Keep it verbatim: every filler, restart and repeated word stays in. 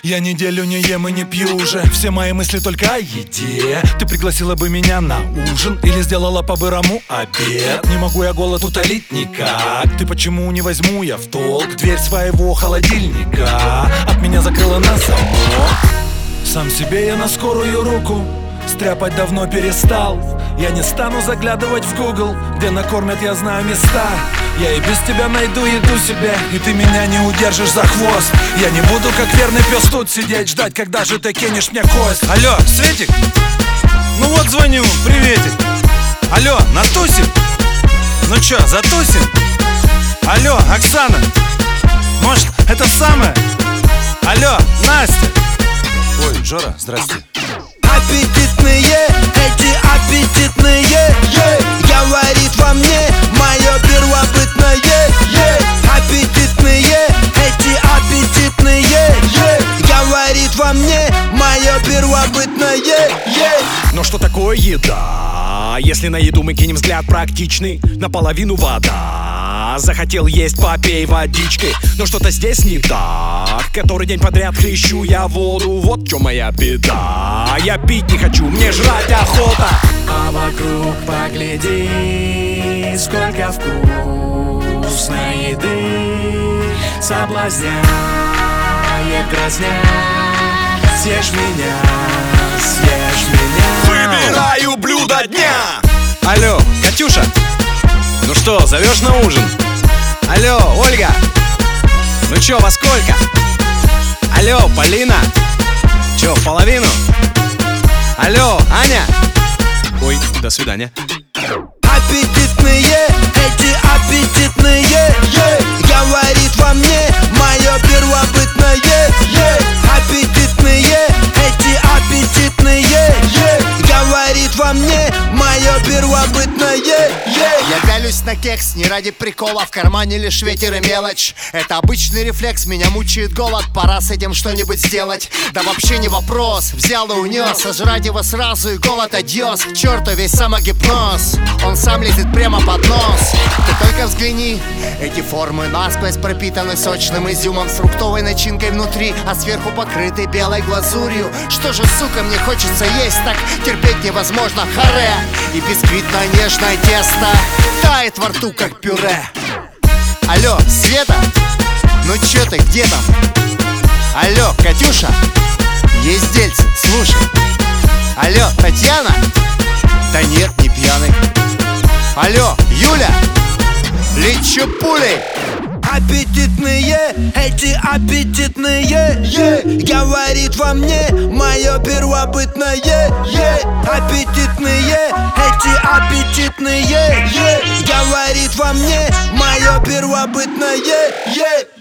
Я неделю не ем и не пью уже. Все мои мысли только о еде. Ты пригласила бы меня на ужин или сделала по-бырому обед. Не могу я голод утолить никак. Ты почему не возьму я в толк дверь своего холодильника? От меня закрыла на замок. Сам себе я на скорую руку стряпать давно перестал. Я не стану заглядывать в Google, где накормят, я знаю места. Я и без тебя найду еду себе, и ты меня не удержишь за хвост. Я не буду, как верный пес, тут сидеть, ждать, когда же ты кинешь мне кость. Алло, Светик? Ну вот звоню, приветик. Алло, Натусик? Ну чё, затусим? Алло, Оксана? Может, это самое? Алло, Настя? Ой, Жора, здрасте. Аппетитные, эти аппетитные, yeah. Говорит во мне мое первобытное, yeah. Аппетитные, эти аппетитные, yeah. Говорит во мне мое первобытное, yeah. Но что такое еда? Если на еду мы кинем взгляд практичный, наполовину вода. Захотел есть, попей водички. Но что-то здесь не так. Который день подряд хлещу я воду. Вот в чем моя беда. Я пить не хочу, мне жрать охота. А вокруг погляди, сколько вкусной еды соблазняет, дразня. Съешь меня, съешь меня. Выбираю блюдо дня. Алло, Катюша? Ну что, зовешь на ужин? Алло, Ольга? Ну чё, во сколько? Алло, Полина? Чё, в половину? Алло, Аня? Ой, до свидания. Аппетитные, эти аппетитные, yeah. Говорит во мне мое первобытное, yeah. Аппетитные, эти аппетитные, yeah. Говорит во мне мое первобытное, yeah. Я пялюсь на кекс не ради прикола, в кармане лишь ветер и мелочь. Это обычный рефлекс, меня мучает голод, пора с этим что-нибудь сделать. Да вообще не вопрос, взял и унес, сожрать его сразу и голод адьос. К черту весь самогипноз, он сам лезет прямо под нос. Ты только взгляни, эти формы насквозь пропитаны сочным изюмом с фруктовой начинкой внутри, а сверху покрыты белой глазурью. Что же, сука, мне хочется есть, так терпеть невозможно, харе. И бисквитно-нежное тесто тает во рту, как пюре. Алло, Света? Ну чё ты, где там? Алло, Катюша? Есть дельце, слушай. Алло, Татьяна? Да нет, не пьяный. Алло, Юля? Лечу пулей. Аппетитные, эти аппетитные, yeah. Говорит во мне мое первобытное, yeah. Аппетитные, эти аппетитные, yeah. Говорит во мне мое первобытное, yeah.